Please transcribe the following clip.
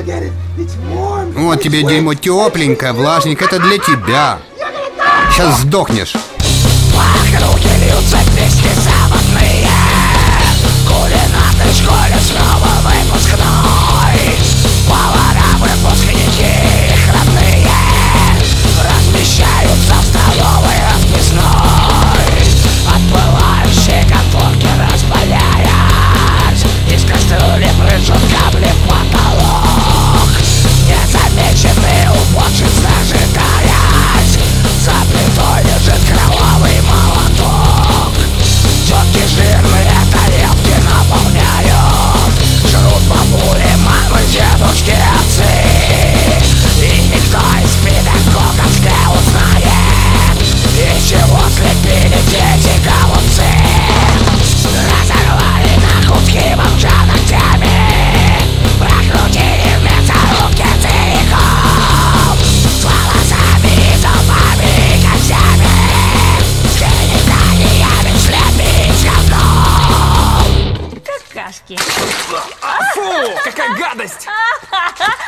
Вот тебе дерьмо тепленькое, влажненькое, это для тебя. Сейчас сдохнешь. Вокруг льются песни заводные. Кулинарной школе снова выпускной. Повара, выпускники, их родные размещаются в столовой расписной. Отплывающие конфорки распаляясь, из кастрюли прыжут капли в потолок. Незамеченный уборщиц ожидаясь, за плитой лежит кровавый молоток. Тетки жирные тарелки наполняют, жрут бабули, мамы, дедушки, отцы. И никто из педагогов не узнает, из чего слепили дети голубцы. Разорвали на куски бомжа ногтями, прокрутили в мясорубке целиком. С волосами и зубами и когтями, с гениталиями вслепи и с говном. Какашки. Фу, какая гадость!